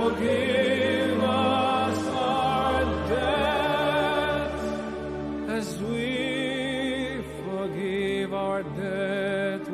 forgive us our debts, as we forgive our debtors.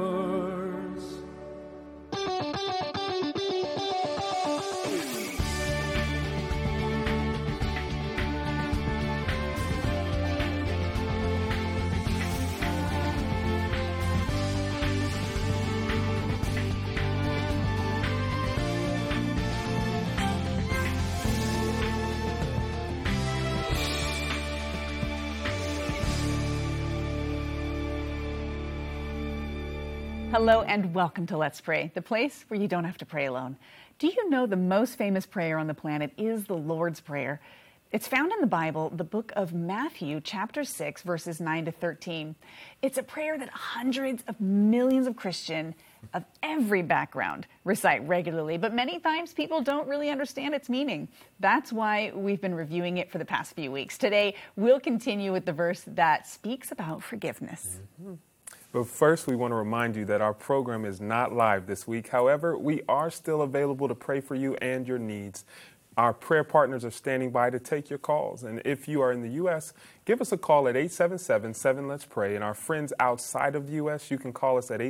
Hello and welcome to Let's Pray, the place where you don't have to pray alone. Do you know the most famous prayer on the planet is the Lord's Prayer? It's found in the Bible, the book of Matthew, chapter 6, verses 9 to 13. It's a prayer that hundreds of millions of Christians of every background recite regularly, but many times people don't really understand its meaning. That's why we've been reviewing it for the past few weeks. Today, we'll continue with the verse that speaks about forgiveness. Mm-hmm. But first, we want to remind you that our program is not live this week. However, we are still available to pray for you and your needs. Our prayer partners are standing by to take your calls. And if you are in the U.S., give us a call at 877-7-LETS-PRAY. And our friends outside of the U.S., you can call us at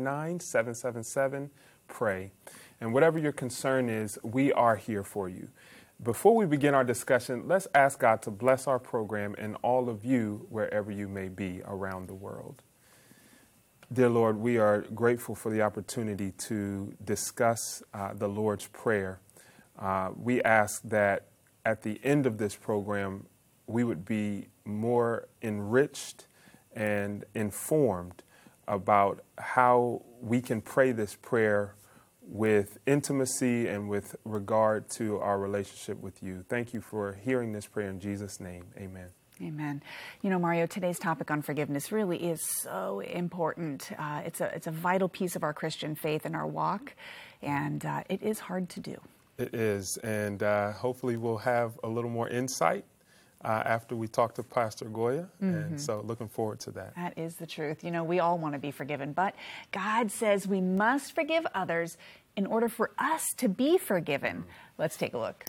859-777-PRAY. And whatever your concern is, we are here for you. Before we begin our discussion, let's ask God to bless our program and all of you wherever you may be around the world. Dear Lord, we are grateful for the opportunity to discuss the Lord's Prayer. We ask that at the end of this program, we would be more enriched and informed about how we can pray this prayer with intimacy and with regard to our relationship with you. Thank you for hearing this prayer in Jesus' name. Amen. Amen. You know, Mario, today's topic on forgiveness really is so important. It's a vital piece of our Christian faith and our walk, and it is hard to do. It is, and hopefully we'll have a little more insight after we talk to Pastor Goya, and so looking forward to that. That is the truth. You know, we all want to be forgiven, but God says we must forgive others in order for us to be forgiven. Let's take a look.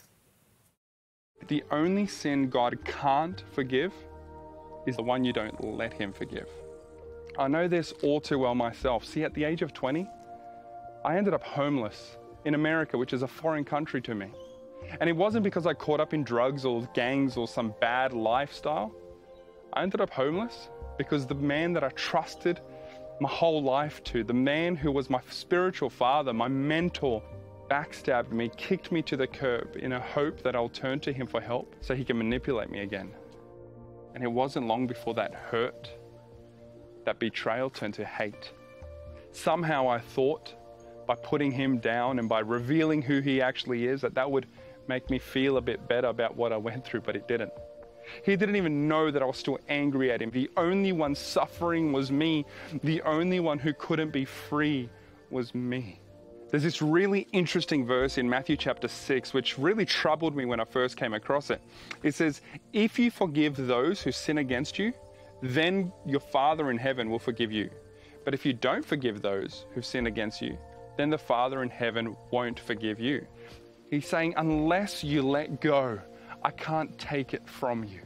The only sin God can't forgive is the one you don't let him forgive. I know this all too well myself. See, at the age of 20, I ended up homeless in America, which is a foreign country to me. And it wasn't because I caught up in drugs or gangs or some bad lifestyle. I ended up homeless because the man that I trusted my whole life to, the man who was my spiritual father, my mentor, backstabbed me, kicked me to the curb in a hope that I'll turn to him for help so he can manipulate me again. And it wasn't long before that hurt, that betrayal turned to hate. Somehow I thought by putting him down and by revealing who he actually is, that would make me feel a bit better about what I went through, but it didn't. He didn't even know that I was still angry at him. The only one suffering was me. The only one who couldn't be free was me. There's this really interesting verse in Matthew chapter 6, which really troubled me when I first came across it. It says, if you forgive those who sin against you, then your Father in heaven will forgive you. But if you don't forgive those who sin against you, then the Father in heaven won't forgive you. He's saying, unless you let go, I can't take it from you.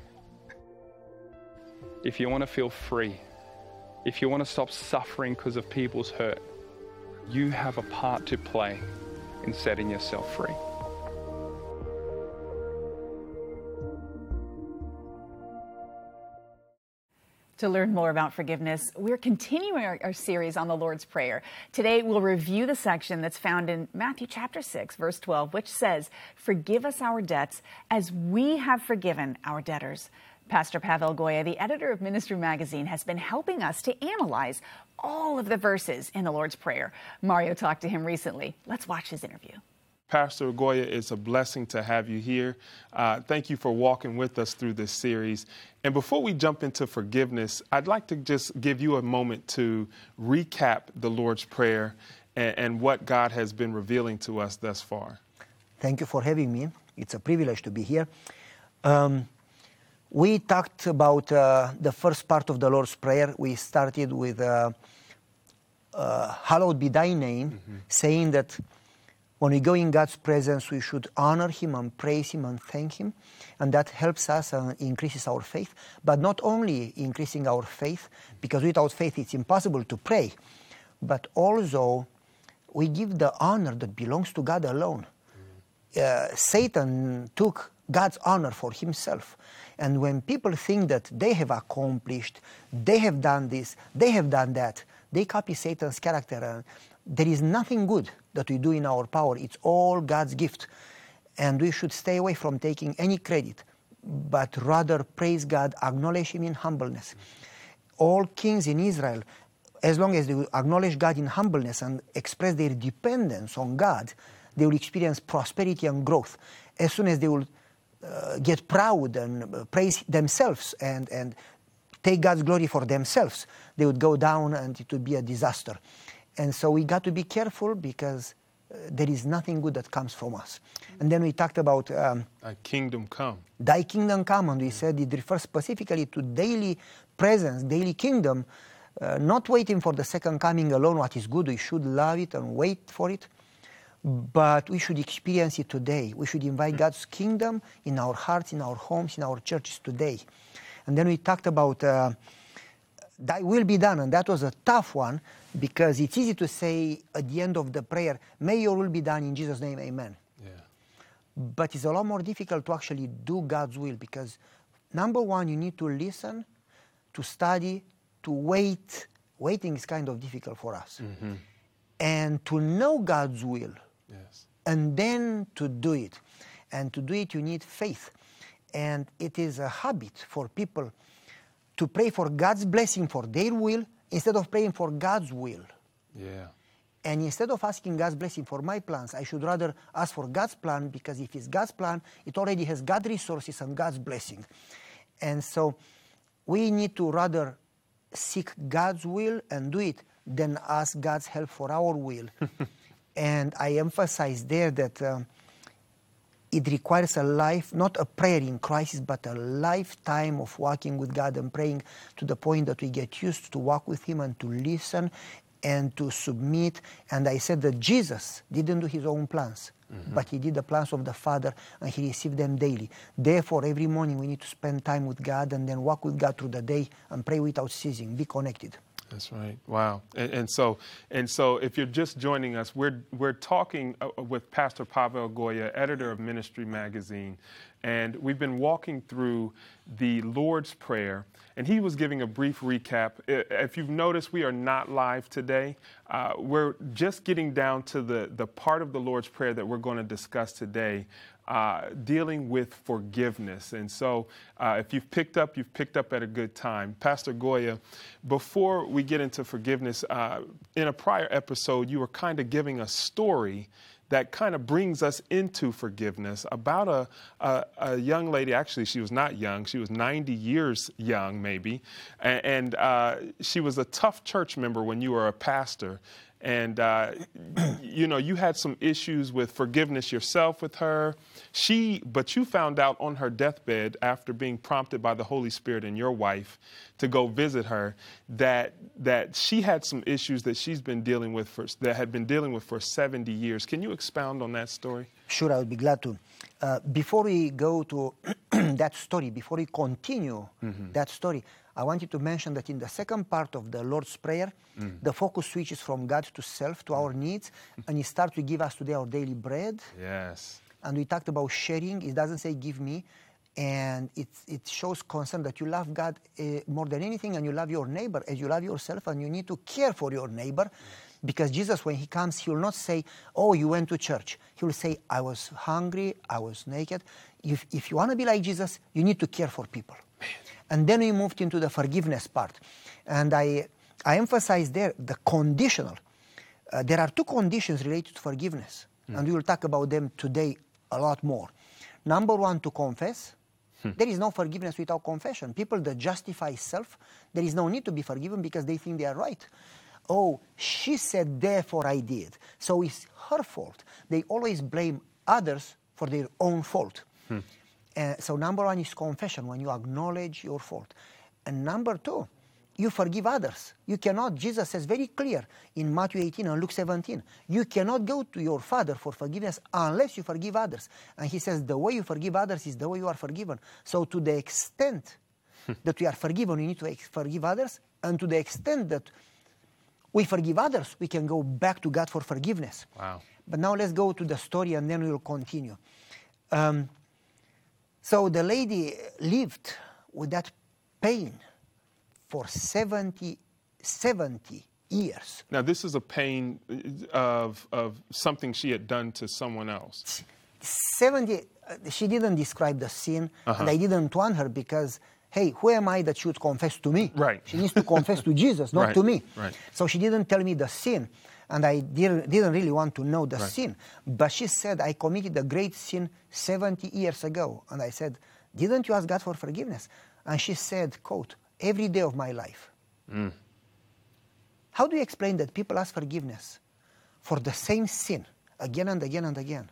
If you want to feel free, if you want to stop suffering because of people's hurt, you have a part to play in setting yourself free. To learn more about forgiveness, we're continuing our series on the Lord's Prayer. Today, we'll review the section that's found in Matthew chapter 6, verse 12, which says, "Forgive us our debts as we have forgiven our debtors." Pastor Pavel Goya, the editor of Ministry Magazine, has been helping us to analyze all of the verses in the Lord's Prayer. Mario talked to him recently. Let's watch his interview. Pastor Goya, it's a blessing to have you here. Thank you for walking with us through this series. And before we jump into forgiveness, I'd like to just give you a moment to recap the Lord's Prayer and what God has been revealing to us thus far. Thank you for having me. It's a privilege to be here. We talked about the first part of the Lord's Prayer. We started with hallowed be thy name, saying that When we go in God's presence, we should honor Him and praise Him and thank Him. And that helps us and increases our faith. But not only increasing our faith, because without faith it's impossible to pray, but also we give the honor that belongs to God alone. Satan took God's honor for himself. And when people think that they have accomplished, they have done this, they have done that, they copy Satan's character. There is nothing good that we do in our power. It's all God's gift. And we should stay away from taking any credit, but rather praise God, acknowledge Him in humbleness. All kings in Israel, as long as they will acknowledge God in humbleness and express their dependence on God, they will experience prosperity and growth. As soon as they will get proud and praise themselves and take God's glory for themselves, they would go down and it would be a disaster. And so we got to be careful because there is nothing good that comes from us. And then we talked about Thy kingdom come. Thy kingdom come, and we said it refers specifically to daily presence, daily kingdom, not waiting for the second coming alone, what is good. We should love it and wait for it, but we should experience it today. We should invite God's kingdom in our hearts, in our homes, in our churches today. And then we talked about Thy will be done, and that was a tough one because it's easy to say at the end of the prayer, may your will be done in Jesus' name, amen. Yeah. But it's a lot more difficult to actually do God's will because, number one, you need to listen, to study, to wait. Waiting is kind of difficult for us. Mm-hmm. And to know God's will, Yes. and then to do it. And to do it, you need faith. And it is a habit for people to pray for God's blessing for their will instead of praying for God's will. Yeah. And instead of asking God's blessing for my plans, I should rather ask for God's plan, because if it's God's plan, it already has God's resources and God's blessing. And so we need to rather seek God's will and do it than ask God's help for our will. And I emphasize there that it requires a life, not a prayer in crisis, but a lifetime of walking with God and praying to the point that we get used to walk with Him and to listen and to submit. And I said that Jesus didn't do His own plans, but He did the plans of the Father, and He received them daily. Therefore, every morning we need to spend time with God and then walk with God through the day and pray without ceasing, be connected. That's right. Wow. And so if you're just joining us, we're talking with Pastor Pavel Goya, editor of Ministry Magazine, and we've been walking through the Lord's Prayer, and he was giving a brief recap. If you've noticed, we are not live today. We're just getting down to the part of the Lord's Prayer that we're going to discuss today, dealing with forgiveness. And so if you've picked up at a good time. Pastor Goya, before we get into forgiveness, in a prior episode, you were kind of giving a story that kind of brings us into forgiveness about a young lady. Actually, she was not young. She was 90 years young, maybe. And she was a tough church member when you were a pastor. And, you had some issues with forgiveness yourself with her. But you found out on her deathbed, after being prompted by the Holy Spirit and your wife to go visit her, that she had some issues that she's been dealing with for 70 years. Can you expound on that story? Sure, I would be glad to. Before we go to that story, before we continue that story, I want you to mention that in the second part of the Lord's Prayer, the focus switches from God to self, to our needs, and He starts to give us today our daily bread. Yes. And we talked about sharing. It doesn't say give me, and it shows concern that you love God more than anything, and you love your neighbor as you love yourself, and you need to care for your neighbor. Because Jesus, when He comes, He will not say, oh, you went to church. He will say, I was hungry, I was naked. If you want to be like Jesus, you need to care for people. Man. And then we moved into the forgiveness part. And I emphasize there the conditional. There are two conditions related to forgiveness. And we will talk about them today a lot more. Number one, to confess. There is no forgiveness without confession. People that justify self, there is no need to be forgiven because they think they are right. Oh, she said, therefore I did. So it's her fault. They always blame others for their own fault. So number one is confession, when you acknowledge your fault. And number two you forgive others. You cannot, Jesus says very clear in Matthew 18 and Luke 17, you cannot go to your Father for forgiveness unless you forgive others. And he says the way you forgive others is the way you are forgiven. So to the extent that we are forgiven, we need to forgive others. And to the extent that we forgive others, we can go back to God for forgiveness. Wow. But now let's go to the story and then we will continue. So the lady lived with that pain for 70 years. Now, this is a pain of something she had done to someone else. 70, she didn't describe the sin, and I didn't want her because, hey, who am I that she would confess to me? Right. She needs to confess to Jesus, not Right, to me. right. So she didn't tell me the sin, and I didn't really want to know the Right. sin. But she said, I committed a great sin 70 years ago. And I said, didn't you ask God for forgiveness? And she said, quote, every day of my life. How do you explain that people ask forgiveness for the same sin again and again and again?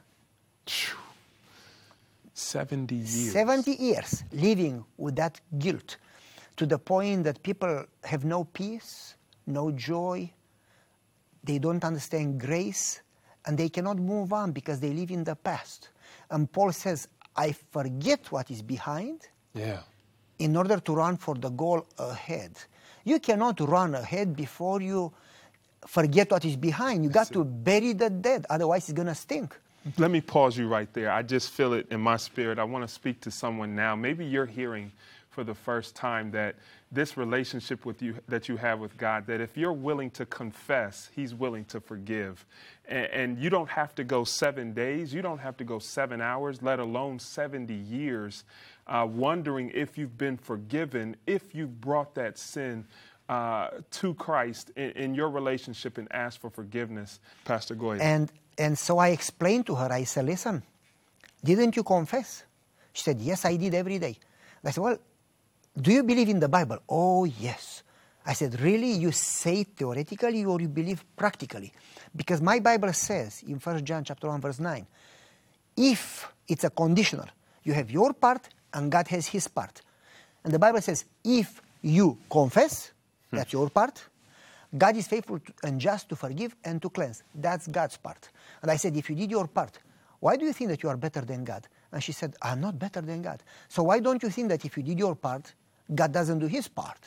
70 years. 70 years living with that guilt to the point that people have no peace, no joy, they don't understand grace, and they cannot move on because they live in the past. And Paul says, I forget what is behind Yeah. in order to run for the goal ahead. You cannot run ahead before you forget what is behind. You got to bury the dead, otherwise it's going to stink. Let me pause you right there. I just feel it in my spirit. I want to speak to someone now. Maybe you're hearing for the first time that this relationship with you that you have with God, that if you're willing to confess, He's willing to forgive. And you don't have to go 7 days. You don't have to go 7 hours, let alone 70 years, wondering if you've been forgiven, if you've brought that sin to Christ in your relationship and asked for forgiveness. Pastor, go ahead. And so I explained to her, I said, listen, didn't you confess? She said, yes, I did every day. I said, well, do you believe in the Bible? Oh, yes. I said, really? You say it theoretically or you believe practically? Because my Bible says in 1 John chapter 1, verse 9, if it's a conditional, you have your part and God has His part. And the Bible says, if you confess, that's your part, God is faithful and just to forgive and to cleanse. That's God's part. And I said, if you did your part, why do you think that you are better than God? And she said, I'm not better than God. So why don't you think that if you did your part, God doesn't do His part?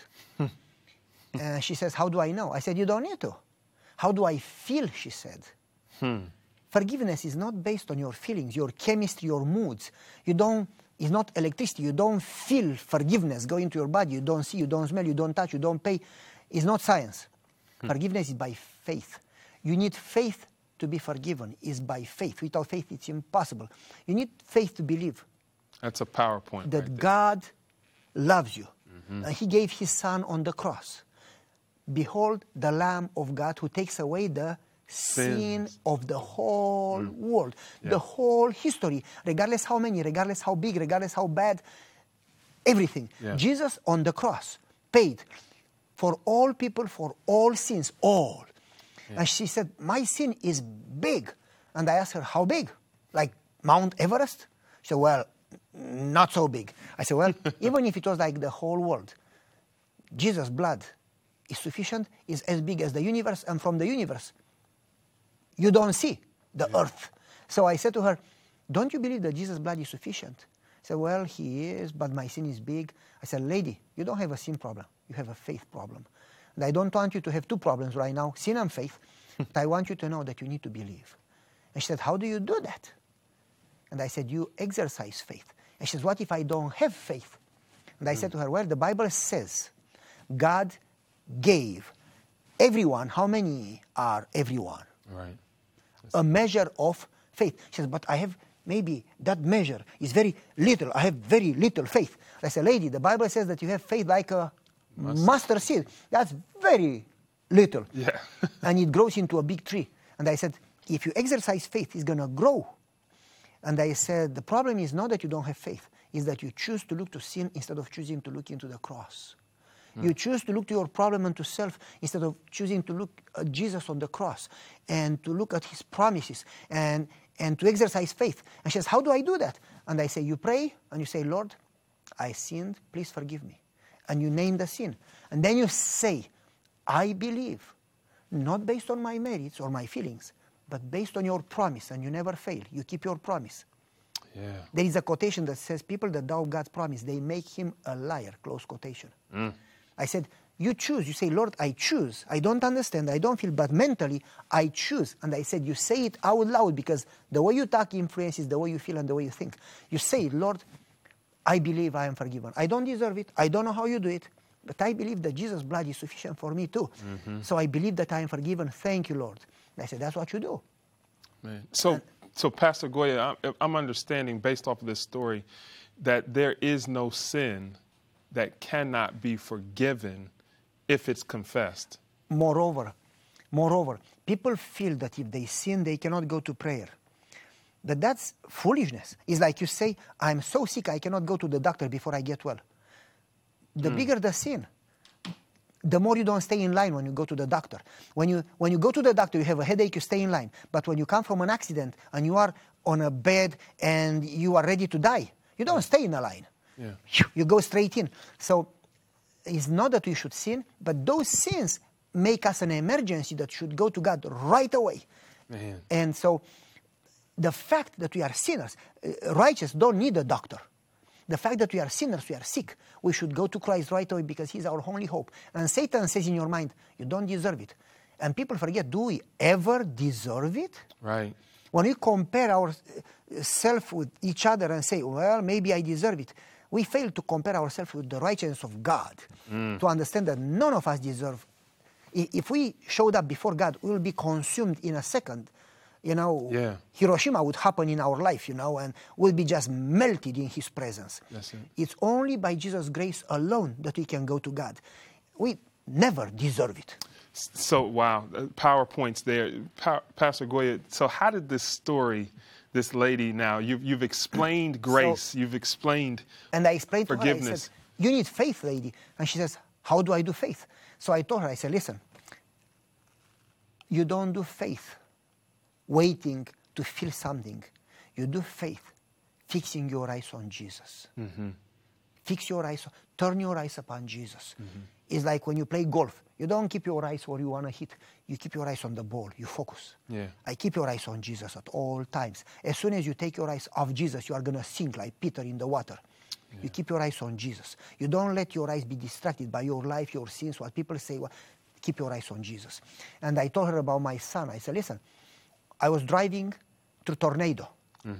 And she says, how do I know? I said, you don't need to. How do I feel, she said. Forgiveness is not based on your feelings, your chemistry, your moods. It's not electricity. You don't feel forgiveness go into your body. You don't see, you don't smell, you don't touch, you don't pay. It's not science. Forgiveness is by faith. You need faith to be forgiven. It's by faith. Without faith, it's impossible. You need faith to believe That's a PowerPoint. that right there. God loves you. And He gave His Son on the cross. Behold the Lamb of God who takes away the sin of the whole world, the whole history, regardless how many, regardless how big, regardless how bad, everything. Yeah. Jesus on the cross paid for all people, for all sins, all. And she said, my sin is big. And I asked her, how big? Like Mount Everest? She said, well, not so big. I said, well, even if it was like the whole world, Jesus' blood is sufficient, is as big as the universe, and from the universe, you don't see the earth. So I said to her, don't you believe that Jesus' blood is sufficient? She said, well, He is, but my sin is big. I said, lady, you don't have a sin problem. You have a faith problem. And I don't want you to have two problems right now, sin and faith. But I want you to know that you need to believe. And she said, how do you do that? And I said, you exercise faith. And she says, what if I don't have faith? And I said to her, well, the Bible says God gave everyone, how many are everyone? Right. A measure of faith. She says, but I have maybe that measure is very little. I have very little faith. I said, lady, the Bible says that you have faith like a mustard seed. That's very little. Yeah. And it grows into a big tree. And I said, if you exercise faith, it's going to grow. And I said, the problem is not that you don't have faith, it's that you choose to look to sin instead of choosing to look into the cross. You choose to look to your problem and to self instead of choosing to look at Jesus on the cross and to look at His promises and to exercise faith. And she says, how do I do that? And I say, you pray and you say, Lord, I sinned, please forgive me. and you name the sin. And then you say, I believe, not based on my merits or my feelings, but based on your promise, and you never fail. You keep your promise. Yeah. There is a quotation that says, people that doubt God's promise, they make him a liar, close quotation. I said, you choose. You say, Lord, I choose. I don't understand. I don't feel, but mentally, I choose. And I said, you say it out loud, because the way you talk influences the way you feel and the way you think. You say, Lord, I believe I am forgiven. I don't deserve it. I don't know how you do it, but I believe that Jesus' blood is sufficient for me too. So I believe that I am forgiven. Thank you, Lord. And I said, that's what you do. Man. So Pastor Goya, I'm understanding based off of this story that there is no sin that cannot be forgiven if it's confessed. Moreover, people feel that if they sin, they cannot go to prayer. But that's foolishness. It's like you say, I'm so sick, I cannot go to the doctor before I get well. The bigger the sin, the more you don't stay in line when you go to the doctor. When you go to the doctor, you have a headache, you stay in line. But when you come from an accident and you are on a bed and you are ready to die, you don't stay in a line. Yeah. You go straight in. So it's not that we should sin, but those sins make us an emergency that should go to God right away. Man. And so the fact that we are sinners, righteous don't need a doctor. The fact that we are sinners, we are sick, we should go to Christ right away because he's our only hope. And Satan says in your mind, you don't deserve it. And people forget, do we ever deserve it? Right. When we compare ourselves with each other and say, well, maybe I deserve it, we fail to compare ourselves with the righteousness of God, to understand that none of us deserve. If we showed up before God, we will be consumed in a second. Yeah. Hiroshima would happen in our life, and we'll be just melted in his presence. That's it. It's only by Jesus' grace alone that we can go to God. We never deserve it. So, wow, PowerPoints there. Pastor Goya, so how did this story, this lady now, you've explained grace, you've explained And I explained forgiveness. to her, I said, you need faith, lady. And she says, how do I do faith? So I told her, I said, listen, you don't do faith waiting to feel something. You do faith fixing your eyes on Jesus. Fix your eyes, turn your eyes upon Jesus. It's like when you play golf. You don't keep your eyes where you want to hit. You keep your eyes on the ball. You focus. Yeah. I keep your eyes on Jesus at all times. As soon as you take your eyes off Jesus, you are going to sink like Peter in the water. Yeah. You keep your eyes on Jesus. You don't let your eyes be distracted by your life, your sins, what people say. Well, keep your eyes on Jesus. And I told her about my son. I said, listen, I was driving through tornado.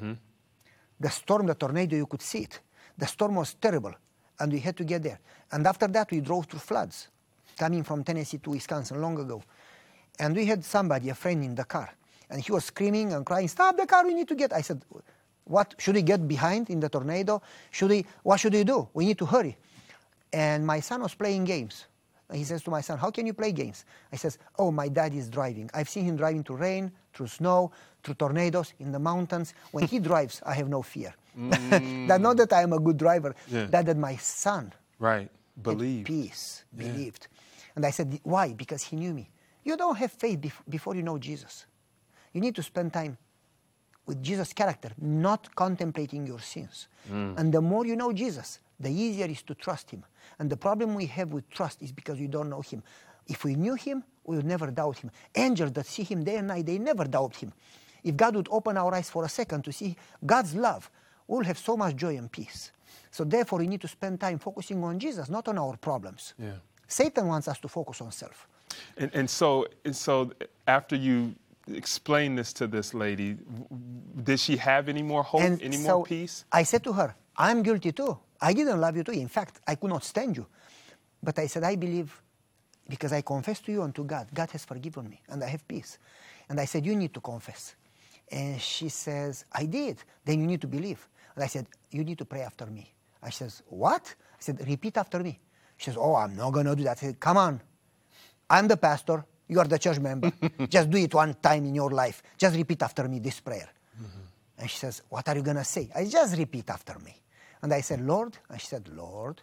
The storm, the tornado, you could see it. The storm was terrible, and we had to get there. And after that, we drove through floods, coming from Tennessee to Wisconsin long ago. And we had somebody, a friend in the car, and he was screaming and crying, stop the car, we need to get. I said, what, should we get behind in the tornado? What should we do? We need to hurry. And my son was playing games. He says to my son, how can you play games? I says, oh, my dad is driving. I've seen him driving through rain, through snow, through tornadoes, in the mountains. When he drives, I have no fear. That not that I am a good driver, that my son believed. Peace, believed. And I said, why? Because he knew me. You don't have faith before you know Jesus. You need to spend time with Jesus' character, not contemplating your sins. And the more you know Jesus, the easier it is to trust him. And the problem we have with trust is because we don't know him. If we knew him, we would never doubt him. Angels that see him day and night, they never doubt him. If God would open our eyes for a second to see God's love, we'll have so much joy and peace. So therefore, we need to spend time focusing on Jesus, not on our problems. Yeah. Satan wants us to focus on self. And so after you explained this to this lady, did she have any more hope, more peace? I said to her, I'm guilty too. I didn't love you too. In fact, I could not stand you. But I said, I believe because I confess to you and to God. God has forgiven me and I have peace. And I said, you need to confess. And she says, I did. Then you need to believe. And I said, you need to pray after me. And she says, what? I said, repeat after me. She says, oh, I'm not going to do that. I said, come on. I'm the pastor. You are the church member. Just do it one time in your life. Just repeat after me this prayer. And she says, what are you going to say? I just repeat after me. And I said, Lord. And she said, Lord,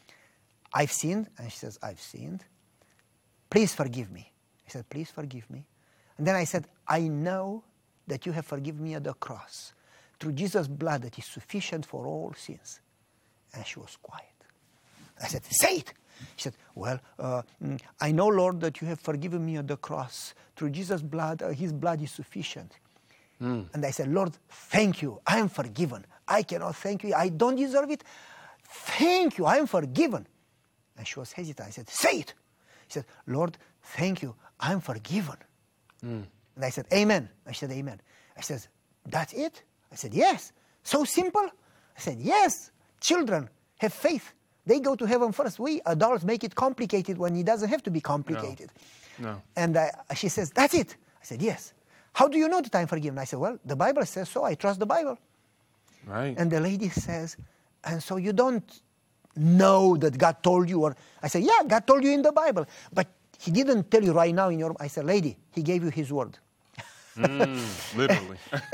I've sinned. And she says, I've sinned. Please forgive me. I said, please forgive me. And then I said, I know that you have forgiven me at the cross through Jesus' blood that is sufficient for all sins. And she was quiet. I said, say it. She said, well, I know, Lord, that you have forgiven me at the cross. Through Jesus' blood, his blood is sufficient. And I said, Lord, thank you. I am forgiven. I cannot thank you. I don't deserve it. Thank you. I am forgiven. And she was hesitant. I said, say it. She said, Lord, thank you. I am forgiven. And I said, amen. I said, amen. I said, that's it? I said, yes. So simple? I said, yes. Children have faith. They go to heaven first. We adults make it complicated when it doesn't have to be complicated. No. And she says, that's it. I said, yes. How do you know that I'm forgiven? I said, well, the Bible says so. I trust the Bible. Right. And the lady says, and so you don't know that God told you? Or I said, yeah, God told you in the Bible. But he didn't tell you right now in your... I said, lady, he gave you his word. Literally.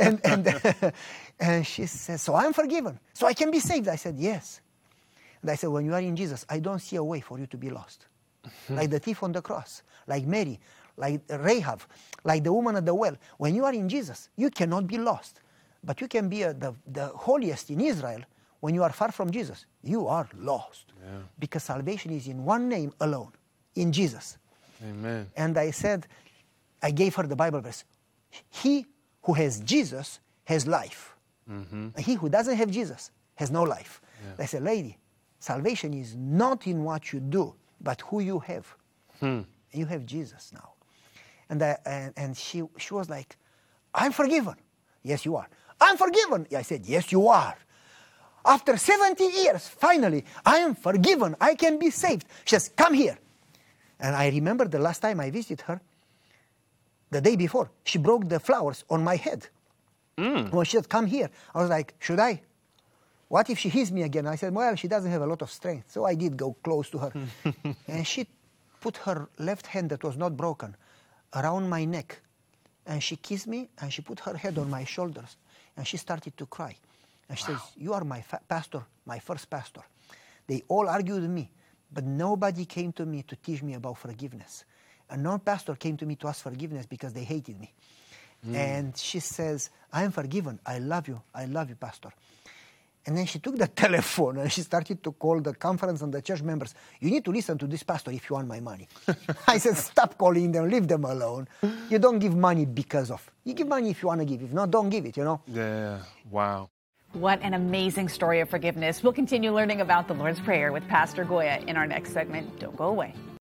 and she says, so I'm forgiven. So I can be saved. I said, yes. And I said, when you are in Jesus, I don't see a way for you to be lost. Like the thief on the cross, like Mary, like Rahab, like the woman at the well. When you are in Jesus, you cannot be lost. But you can be the holiest in Israel. When you are far from Jesus, you are lost. Yeah. Because salvation is in one name alone, in Jesus. Amen. And I said, I gave her the Bible verse. He who has Jesus has life. And he who doesn't have Jesus has no life. Yeah. I said, lady, salvation is not in what you do, but who you have. You have Jesus now. And she was like, I'm forgiven. Yes, you are. I'm forgiven. I said, yes, you are. After 70 years, finally, I am forgiven. I can be saved. She says, come here. And I remember the last time I visited her, the day before, she broke the flowers on my head. When she said, come here, I was like, should I? What if she hits me again? I said, well, she doesn't have a lot of strength. So I did go close to her. And she put her left hand that was not broken around my neck. And she kissed me, and she put her head on my shoulders. And she started to cry. And she says, you are my pastor, my first pastor. They all argued with me, but nobody came to me to teach me about forgiveness. And no pastor came to me to ask forgiveness because they hated me. And she says, I am forgiven. I love you, pastor. And then she took the telephone and she started to call the conference and the church members. You need to listen to this pastor if you want my money. I said, stop calling them, leave them alone. You don't give money because of. You give money if you want to give. If not, don't give it, Yeah. Wow. What an amazing story of forgiveness. We'll continue learning about the Lord's Prayer with Pastor Goya in our next segment. Don't go away.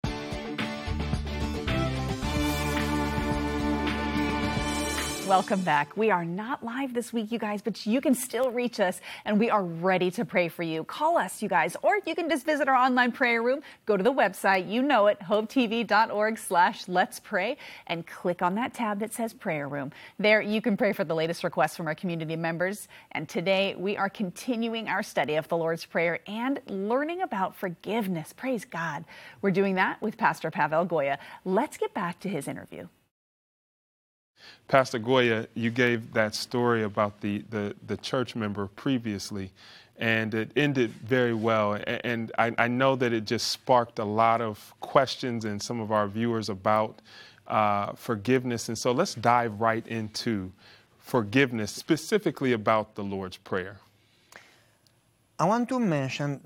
Welcome back. We are not live this week, you guys, but you can still reach us, and we are ready to pray for you. Call us, you guys, or you can just visit our online prayer room. Go to the website, you know it, hopetv.org/Let's Pray, and click on that tab that says Prayer Room. There, you can pray for the latest requests from our community members. And today, we are continuing our study of the Lord's Prayer and learning about forgiveness. Praise God. We're doing that with Pastor Pavel Goya. Let's get back to his interview. Pastor Goya, you gave that story about the church member previously, and it ended very well. And I know that it just sparked a lot of questions in some of our viewers about forgiveness. And so let's dive right into forgiveness, specifically about the Lord's Prayer. I want to mention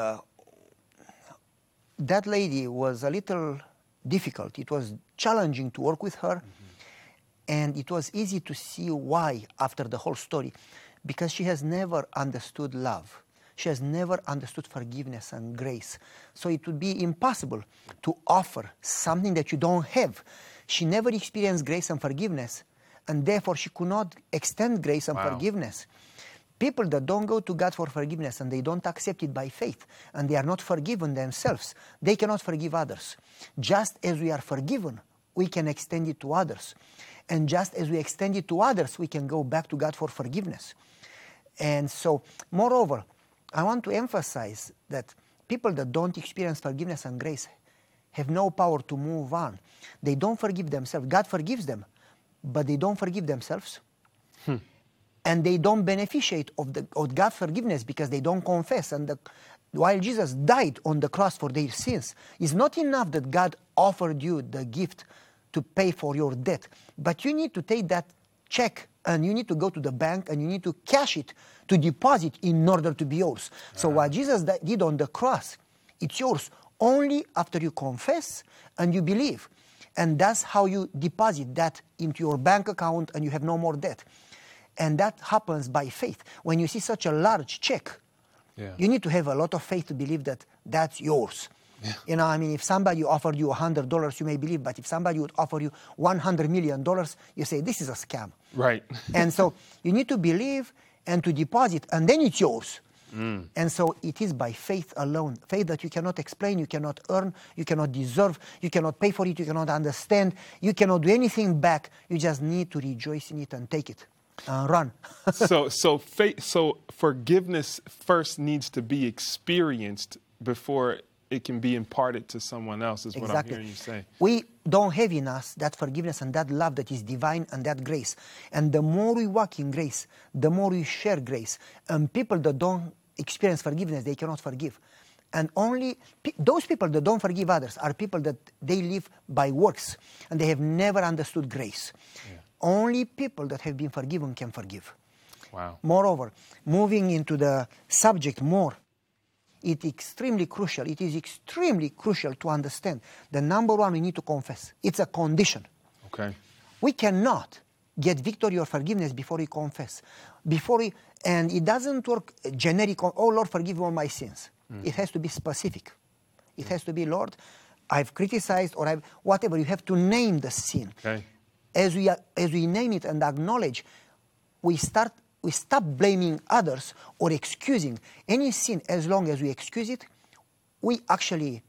that lady was a little difficult. It was challenging to work with her. And it was easy to see why after the whole story, because she has never understood love. She has never understood forgiveness and grace. So it would be impossible to offer something that you don't have. She never experienced grace and forgiveness, and therefore she could not extend grace and forgiveness. People that don't go to God for forgiveness and they don't accept it by faith, and they are not forgiven themselves, they cannot forgive others. Just as we are forgiven, we can extend it to others. And just as we extend it to others, we can go back to God for forgiveness. And so, moreover, I want to emphasize that people that don't experience forgiveness and grace have no power to move on. They don't forgive themselves. God forgives them, but they don't forgive themselves. And they don't beneficiate of God's forgiveness because they don't confess. And while Jesus died on the cross for their sins, it's not enough that God offered you the gift to pay for your debt. But you need to take that check and you need to go to the bank and you need to cash it to deposit in order to be yours. So what Jesus did on the cross It's yours only after you confess and you believe. And that's how you deposit that into your bank account and you have no more debt. And that happens by faith. When you see such a large check, you need to have a lot of faith to believe that that's yours. Yeah. You know, I mean, if somebody offered you $100, you may believe, but if somebody would offer you $100 million, you say, this is a scam. Right. And so you need to believe and to deposit, and then it's yours. And so it is by faith alone. Faith that you cannot explain, you cannot earn, you cannot deserve, you cannot pay for it, you cannot understand, you cannot do anything back. You just need to rejoice in it and take it. Run. So forgiveness first needs to be experienced before it can be imparted to someone else, is what I'm hearing you say. We don't have in us that forgiveness and that love that is divine and that grace. And the more we walk in grace, the more we share grace. And people that don't experience forgiveness, they cannot forgive. And only those people that don't forgive others are people that they live by works and they have never understood grace. Yeah. Only people that have been forgiven can forgive. Wow. Moreover, moving into the subject more, it is extremely crucial. It is extremely crucial to understand. The number one, we need to confess. It's a condition. Okay. We cannot get victory or forgiveness before we confess. And it doesn't work generic, oh Lord, forgive me all my sins. It has to be specific. It has to be, Lord, I've criticized or whatever. You have to name the sin. Okay. As we name it and acknowledge, we stop blaming others or excusing any sin. As long as we excuse it, we actually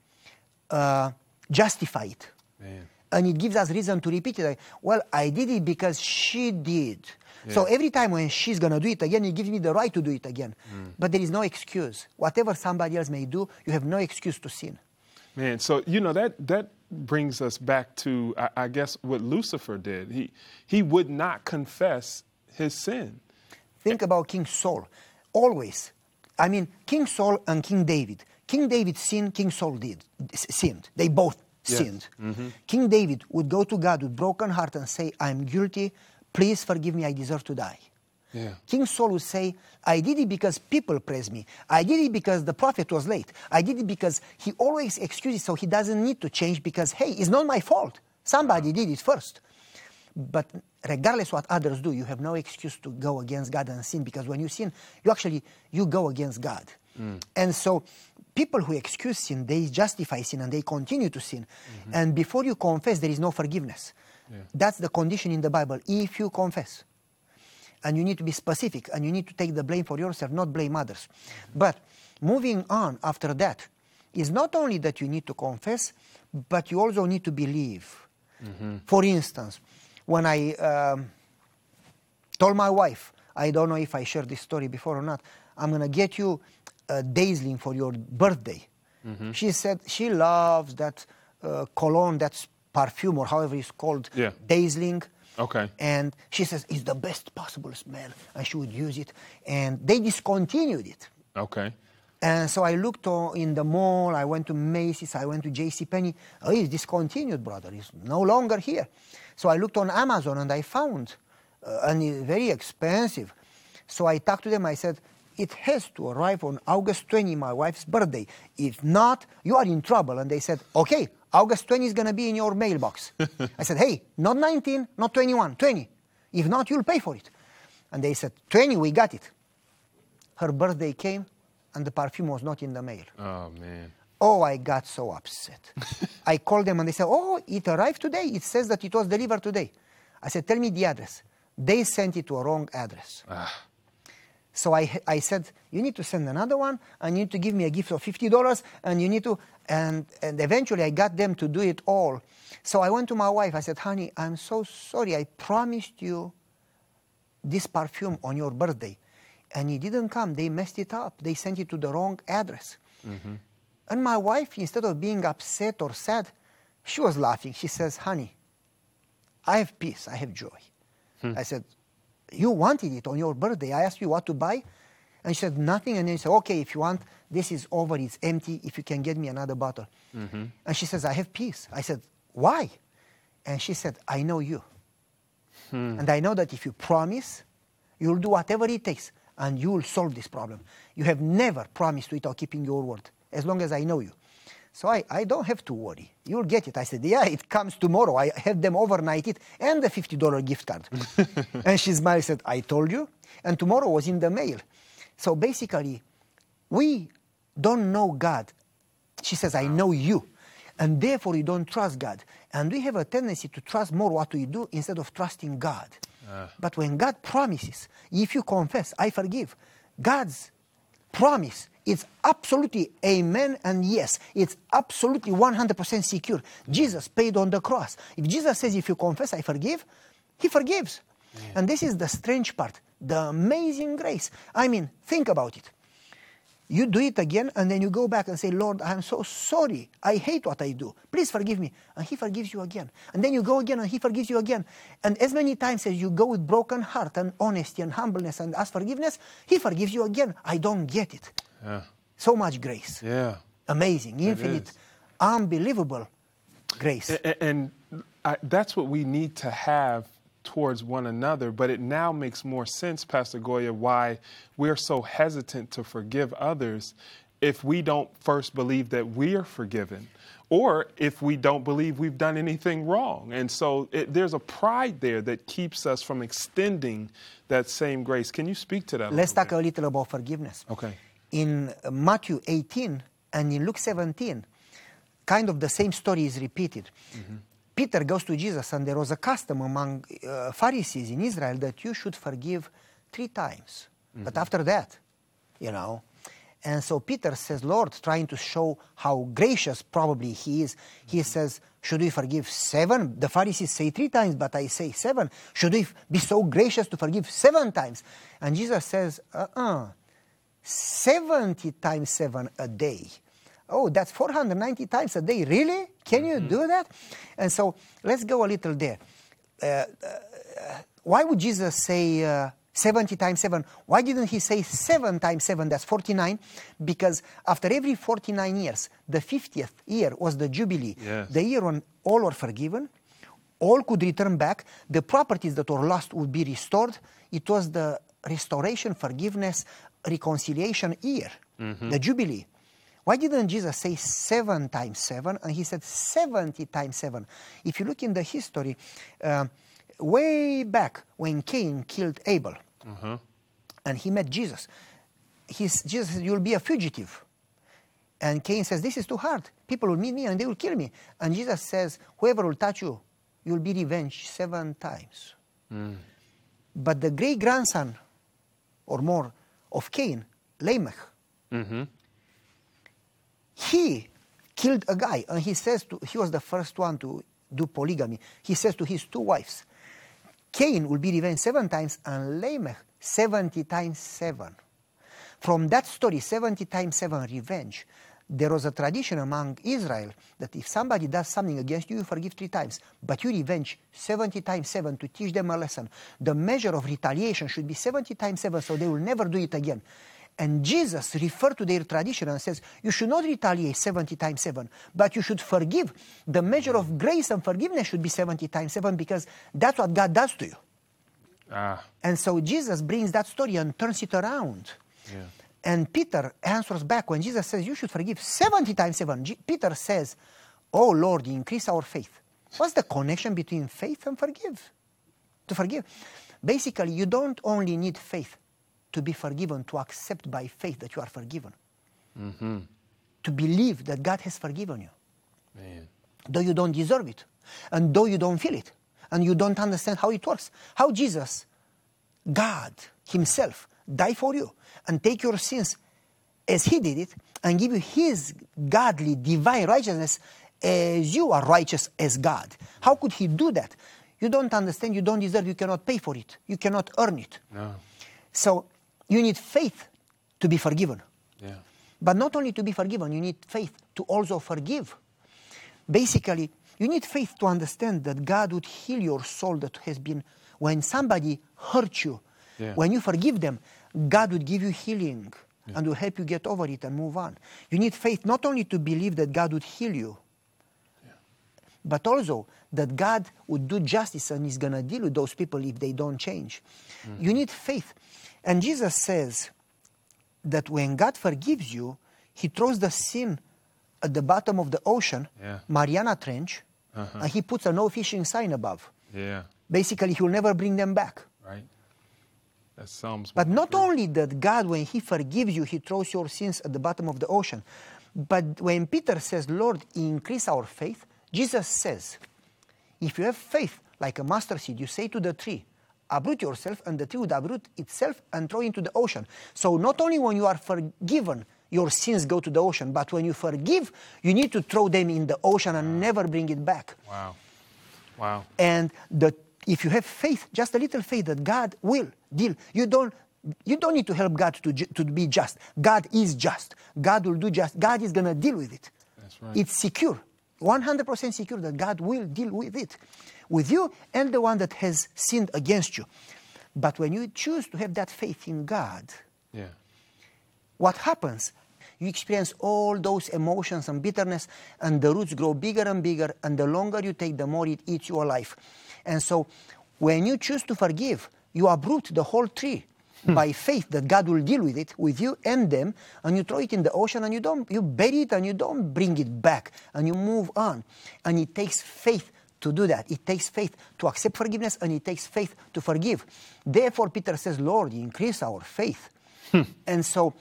justify it. Man. And it gives us reason to repeat it. Like, well, I did it because she did. Yeah. So every time when she's going to do it again, it gives me the right to do it again. But there is no excuse. Whatever somebody else may do, you have no excuse to sin. Man, so, you know, that brings us back to, I guess, what Lucifer did. He would not confess his sin. Think about King Saul. Always. I mean, King Saul and King David. King David sinned, King Saul sinned. They both sinned. Mm-hmm. King David would go to God with broken heart and say, I'm guilty. Please forgive me. I deserve to die. Yeah. King Saul would say, I did it because people praised me. I did it because the prophet was late. I did it because he always excuses, so he doesn't need to change because, hey, it's not my fault. Somebody did it first. But regardless what others do, you have no excuse to go against God and sin, because when you sin, you go against God. And so people who excuse sin, they justify sin and they continue to sin. And before you confess, there is no forgiveness. Yeah. That's the condition in the Bible. If you confess, and you need to be specific, and you need to take the blame for yourself, not blame others. But moving on after that is not only that you need to confess, but you also need to believe. For instance, when I told my wife, I don't know if I shared this story before or not, I'm going to get you a Daisling for your birthday. She said she loves that cologne, that perfume, or however it's called, Daisling. Okay. And she says, it's the best possible smell, and she would use it. And they discontinued it. Okay. And so I looked in the mall, I went to Macy's, I went to JCPenney. Oh, it's discontinued, brother. It's no longer here. So I looked on Amazon and I found, and it's very expensive. So I talked to them, I said, it has to arrive on August 20, my wife's birthday. If not, you are in trouble. And they said, okay, August 20 is going to be in your mailbox. I said, hey, not 19, not 21, 20. If not, you'll pay for it. And they said, 20, we got it. Her birthday came, and the perfume was not in the mail. Oh, man. Oh, I got so upset. I called them, and they said, oh, it arrived today. It says that it was delivered today. I said, tell me the address. They sent it to a wrong address. So I said, you need to send another one, and you need to give me a gift of $50, and you need to, and eventually I got them to do it all. So I went to my wife, I said, honey, I'm so sorry, I promised you this perfume on your birthday, and it didn't come. They messed it up. They sent it to the wrong address. And my wife, instead of being upset or sad, she was laughing. She says, honey, I have peace, I have joy. I said, you wanted it on your birthday. I asked you what to buy. And she said, nothing. And then she said, okay, if you want, this is over, it's empty. If you can get me another bottle. And she says, I have peace. I said, why? And she said, I know you. And I know that if you promise, you'll do whatever it takes, and you will solve this problem. You have never promised without keeping your word, as long as I know you. So I don't have to worry. You'll get it. I said, yeah, it comes tomorrow. I have them overnight it and the $50 gift card. And she smiled and said, I told you. And tomorrow was in the mail. So basically, we don't know God. She says, I know you. And therefore, you don't trust God. And we have a tendency to trust more what we do instead of trusting God. But when God promises, if you confess, I forgive, God's promise, it's absolutely amen and yes. It's absolutely 100% secure. Jesus paid on the cross. If Jesus says, if you confess, I forgive, he forgives. Yeah. And this is the strange part, the amazing grace. I mean, think about it. You do it again, and then you go back and say, Lord, I'm so sorry. I hate what I do. Please forgive me. And he forgives you again. And then you go again, and he forgives you again. And as many times as you go with broken heart and honesty and humbleness and ask forgiveness, he forgives you again. I don't get it. Yeah. So much grace. Yeah. Amazing, infinite, unbelievable grace. And that's what we need to have towards one another, but it now makes more sense, Pastor Goya, why we're so hesitant to forgive others if we don't first believe that we're forgiven, or if we don't believe we've done anything wrong. And so there's a pride there that keeps us from extending that same grace. Can you speak to that? Let's talk a little about forgiveness. Okay. In Matthew 18 and in Luke 17, kind of the same story is repeated. Mm-hmm. Peter goes to Jesus, and there was a custom among Pharisees in Israel that you should forgive 3 times. Mm-hmm. But after that, And so Peter says, Lord, trying to show how gracious probably he is, he says, should we forgive 7? The Pharisees say 3 times, but I say 7. Should we be so gracious to forgive 7 times? And Jesus says, 70 times 7 a day. Oh, that's 490 times a day. Really? Can you do that? And so let's go a little there. Why would Jesus say 70 times 7? Why didn't he say 7 times 7? That's 49. Because after every 49 years, the 50th year was the Jubilee. Yes. The year when all were forgiven, all could return back, the properties that were lost would be restored. It was the restoration, forgiveness, reconciliation year, the Jubilee. Why didn't Jesus say 7 times 7? And he said 70 times 7. If you look in the history, way back when Cain killed Abel, and he met Jesus, Jesus said, you'll be a fugitive. And Cain says, this is too hard. People will meet me and they will kill me. And Jesus says, whoever will touch you, you'll be revenged 7 times. But the great-grandson, or more, of Cain, Lamech, he killed a guy, and he says he was the first one to do polygamy. He says to his 2 wives, Cain will be revenged 7 times, and Lamech 70 times 7. From that story, 70 times 7 revenge, there was a tradition among Israel that if somebody does something against you, you forgive 3 times, but you revenge 70 times 7 to teach them a lesson. The measure of retaliation should be 70 times 7, so they will never do it again. And Jesus referred to their tradition and says, you should not retaliate 70 times 7, but you should forgive. The measure of grace and forgiveness should be 70 times 7, because that's what God does to you. And so Jesus brings that story and turns it around. Yeah. And Peter answers back when Jesus says, you should forgive 70 times 7. Peter says, oh Lord, increase our faith. What's the connection between faith and to forgive? Basically, you don't only need faith to be forgiven, to accept by faith that you are forgiven. To believe that God has forgiven you. Man. Though you don't deserve it, and though you don't feel it, and you don't understand how it works. How Jesus, God himself, die for you and take your sins as he did it and give you his godly, divine righteousness as you are righteous as God. How could he do that? You don't understand, you don't deserve, you cannot pay for it. You cannot earn it. No. So you need faith to be forgiven. Yeah. But not only to be forgiven, you need faith to also forgive. Basically, you need faith to understand that God would heal your soul that has been, when somebody hurt you, when you forgive them, God would give you healing and will help you get over it and move on. You need faith not only to believe that God would heal you, but also that God would do justice and is going to deal with those people if they don't change. You need faith. And Jesus says that when God forgives you, he throws the sin at the bottom of the ocean, Yeah. Mariana Trench, and he puts a no fishing sign above. Yeah. Basically, he will never bring them back. Right. That's Psalms. But not 103. only that God, when he forgives you, he throws your sins at the bottom of the ocean. But when Peter says, Lord, increase our faith, Jesus says, if you have faith like a mustard seed, you say to the tree, uproot yourself, and the tree would uproot itself and throw into the ocean. So not only when you are forgiven, your sins go to the ocean, but when you forgive, you need to throw them in the ocean and never bring it back. Wow. Wow. And if you have faith, just a little faith that God will deal, you don't need to help God to be just. God is just. God will do just. God is going to deal with it. That's right. It's secure, 100% secure that God will deal with it, with you and the one that has sinned against you. But when you choose to have that faith in God, Yeah. what happens? You experience all those emotions and bitterness, and the roots grow bigger and bigger, and the longer you take, the more it eats your life. And so when you choose to forgive, you uproot the whole tree by faith that God will deal with it, with you and them, and you throw it in the ocean, and you bury it, and you don't bring it back, and you move on. And it takes faith to do that. It takes faith to accept forgiveness, and it takes faith to forgive. Therefore, Peter says, Lord, increase our faith. And so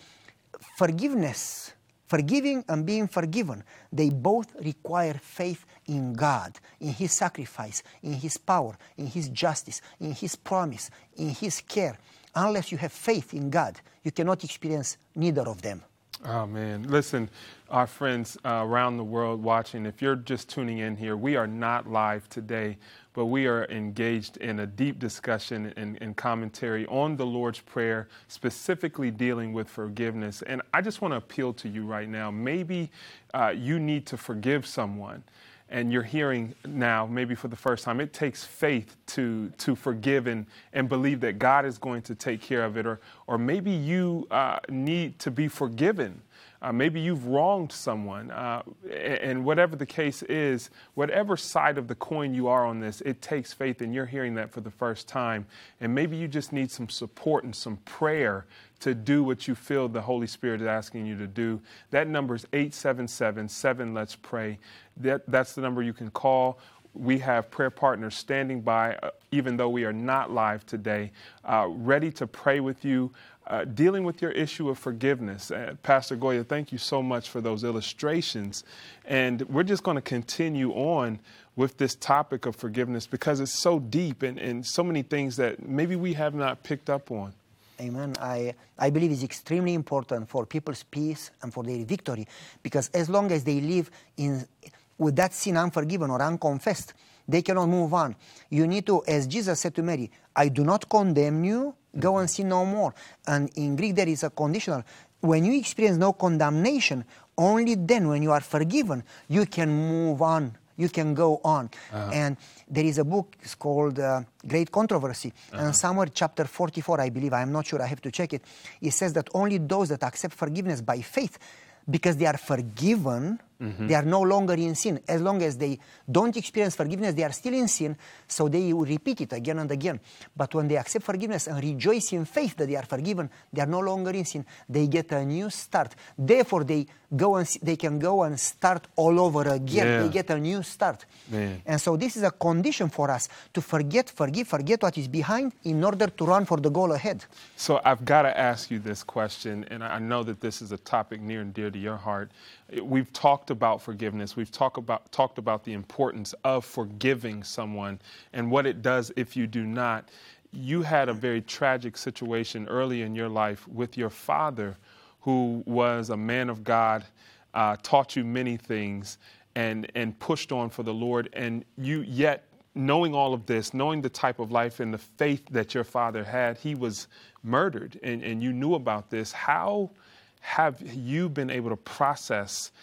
forgiveness, forgiving and being forgiven, they both require faith in God, in His sacrifice, in His power, in His justice, in His promise, in His care. Unless you have faith in God, you cannot experience neither of them. Oh, man. Listen, our friends around the world watching, if you're just tuning in here, we are not live today, but we are engaged in a deep discussion and commentary on the Lord's Prayer, specifically dealing with forgiveness. And I just want to appeal to you right now. Maybe you need to forgive someone. And you're hearing now, maybe for the first time, it takes faith to forgive and believe that God is going to take care of it. Or maybe you need to be forgiven. Maybe you've wronged someone. And whatever the case is, whatever side of the coin you are on this, it takes faith, and you're hearing that for the first time. And maybe you just need some support and some prayer to do what you feel the Holy Spirit is asking you to do. That number is 877-7-LETS-PRAY. That's the number you can call. We have prayer partners standing by, even though we are not live today, ready to pray with you, dealing with your issue of forgiveness. Pastor Goya, thank you so much for those illustrations. And we're just going to continue on with this topic of forgiveness because it's so deep and so many things that maybe we have not picked up on. Amen. I believe it's extremely important for people's peace and for their victory, because as long as they live with that sin unforgiven or unconfessed, they cannot move on. You need to, as Jesus said to Mary, I do not condemn you, go and sin no more. And in Greek there is a conditional. When you experience no condemnation, only then when you are forgiven, you can move on. You can go on. And there is a book, it's called Great Controversy. And somewhere chapter 44, I believe, I'm not sure, I have to check it. It says that only those that accept forgiveness by faith, because they are forgiven, they are no longer in sin. As long as they don't experience forgiveness, they are still in sin, so they will repeat it again and again. But when they accept forgiveness and rejoice in faith that they are forgiven, they are no longer in sin. They get a new start. Therefore, they can go and start all over again. Yeah. They get a new start. Man. And so this is a condition for us to forget what is behind in order to run for the goal ahead. So I've got to ask you this question, and I know that this is a topic near and dear to your heart. We've talked about forgiveness. We've talked about the importance of forgiving someone and what it does if you do not. You had a very tragic situation early in your life with your father, who was a man of God, taught you many things, and pushed on for the Lord. And you yet, knowing all of this, knowing the type of life and the faith that your father had, he was murdered, and you knew about this. How have you been able to process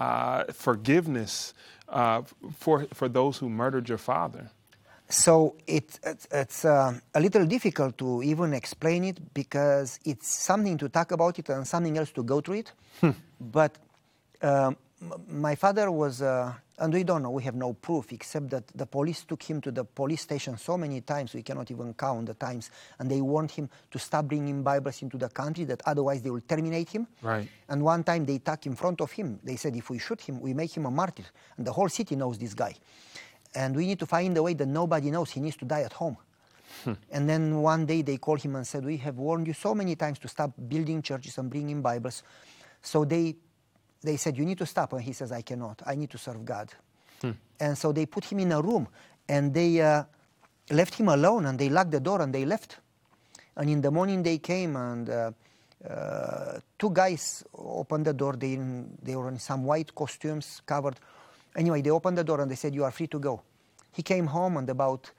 forgiveness for those who murdered your father? So it's a little difficult to even explain it, because it's something to talk about it and something else to go through it. But my father was, and we don't know, we have no proof except that the police took him to the police station so many times, we cannot even count the times, and they warned him to stop bringing Bibles into the country, that otherwise they will terminate him. Right. And one time they tuck in front of him. They said, if we shoot him, we make him a martyr. And the whole city knows this guy. And we need to find a way that nobody knows. He needs to die at home. And then one day they called him and said, we have warned you so many times to stop building churches and bringing Bibles. So they said, you need to stop. And he says, I cannot. I need to serve God. And so they put him in a room and they left him alone and they locked the door and they left. And in the morning they came and two guys opened the door. They were in some white costumes covered. Anyway, they opened the door and they said, you are free to go. He came home and about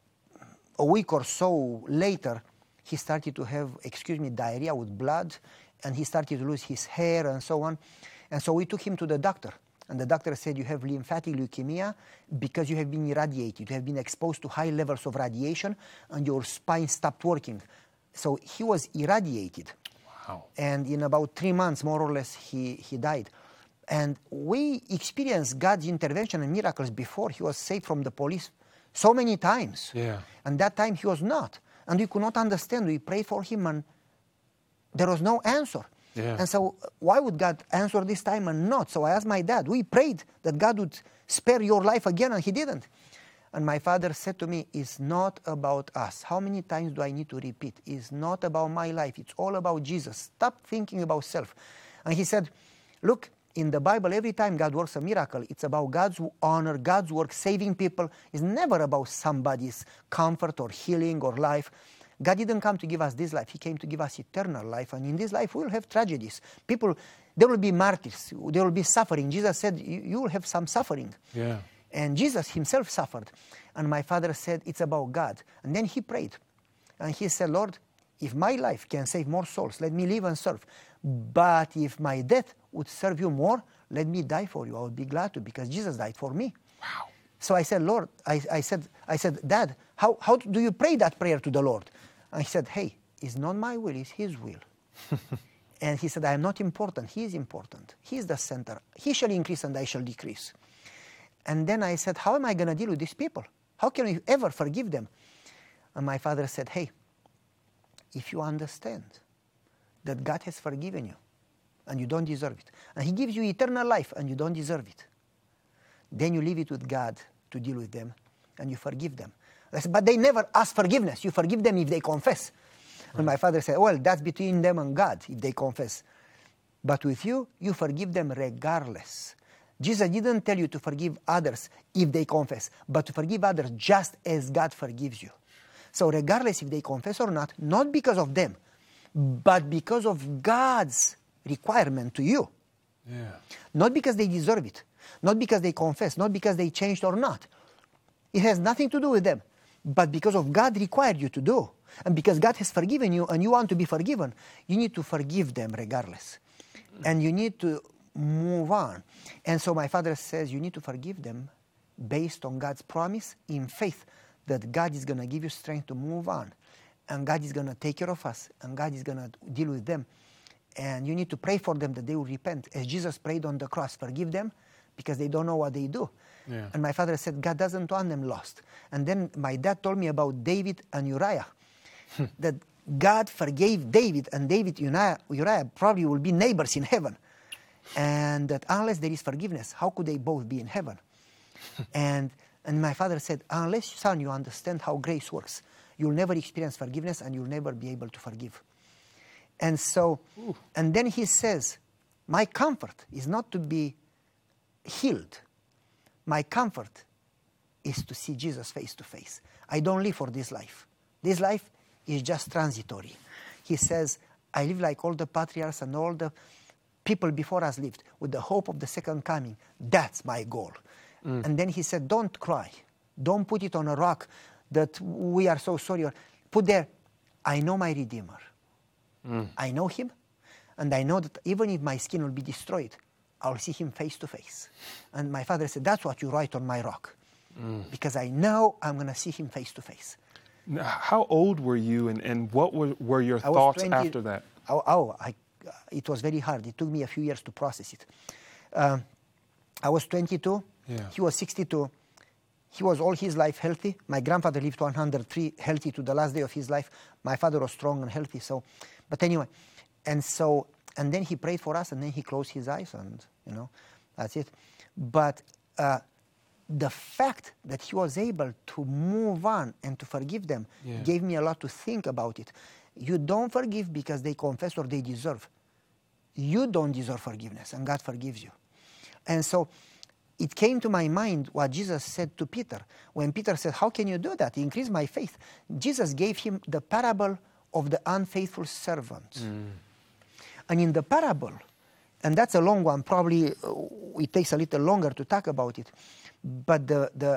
a week or so later, he started to have, diarrhea with blood, and he started to lose his hair and so on. And so we took him to the doctor. And the doctor said, you have lymphatic leukemia because you have been irradiated. You have been exposed to high levels of radiation and your spine stopped working. So he was irradiated. Wow. And in about 3 months, more or less, he died. And we experienced God's intervention and miracles before. He was saved from the police so many times. Yeah. And that time he was not. And we could not understand. We prayed for him and there was no answer. Yeah. And so why would God answer this time and not? So I asked my dad, we prayed that God would spare your life again, and he didn't. And my father said to me, it's not about us. How many times do I need to repeat? It's not about my life. It's all about Jesus. Stop thinking about self. And he said, look, in the Bible, every time God works a miracle, it's about God's honor, God's work, saving people. It's never about somebody's comfort or healing or life. God didn't come to give us this life. He came to give us eternal life. And in this life, we will have tragedies. People, there will be martyrs. There will be suffering. Jesus said, you will have some suffering. Yeah. And Jesus himself suffered. And my father said, it's about God. And then he prayed. And he said, Lord, if my life can save more souls, let me live and serve. But if my death would serve you more, let me die for you. I would be glad to, because Jesus died for me. Wow. So I said, Lord, I said, Dad, how do you pray that prayer to the Lord? And he said, hey, it's not my will, it's his will. And he said, I am not important, he is important. He is the center. He shall increase and I shall decrease. And then I said, how am I going to deal with these people? How can we ever forgive them? And my father said, hey, if you understand that God has forgiven you and you don't deserve it, and he gives you eternal life and you don't deserve it, then you leave it with God to deal with them and you forgive them. I said, but they never ask forgiveness. You forgive them if they confess. Right. And my father said, well, that's between them and God if they confess. But with you, you forgive them regardless. Jesus didn't tell you to forgive others if they confess, but to forgive others just as God forgives you. So regardless if they confess or not because of them, but because of God's requirement to you. Yeah. Not because they deserve it, not because they confess, not because they changed or not. It has nothing to do with them, but because of God required you to do. And because God has forgiven you and you want to be forgiven, you need to forgive them regardless. And you need to move on. And so my father says you need to forgive them based on God's promise in faith that God is going to give you strength to move on. And God is going to take care of us. And God is going to deal with them. And you need to pray for them that they will repent. As Jesus prayed on the cross, forgive them because they don't know what they do. Yeah. And my father said, God doesn't want them lost. And then my dad told me about David and Uriah. That God forgave David, and David and Uriah probably will be neighbors in heaven. And that unless there is forgiveness, how could they both be in heaven? And my father said, unless, son, you understand how grace works, you'll never experience forgiveness and you'll never be able to forgive. And so, and then he says, my comfort is not to be healed. My comfort is to see Jesus face to face. I don't live for this life. This life is just transitory. He says, I live like all the patriarchs and all the people before us lived, with the hope of the second coming. That's my goal. And then he said, don't cry. Don't put it on a rock that we are so sorry. Put there, I know my Redeemer. I know him, and I know that even if my skin will be destroyed, I'll see him face to face. And my father said, that's what you write on my rock, because I know I'm going to see him face to face. Now, how old were you, and what were your thoughts after that? It was very hard. It took me a few years to process it. I was 22. Yeah. He was 62. He was all his life healthy. My grandfather lived to 103, healthy to the last day of his life. My father was strong and healthy. So, but anyway, and then he prayed for us, and then he closed his eyes, and that's it. But the fact that he was able to move on and to forgive them gave me a lot to think about it. You don't forgive because they confess or they deserve. You don't deserve forgiveness, and God forgives you. And so it came to my mind what Jesus said to Peter. When Peter said, how can you do that? Increase my faith. Jesus gave him the parable of the unfaithful servant. And in the parable, and that's a long one, probably it takes a little longer to talk about it, but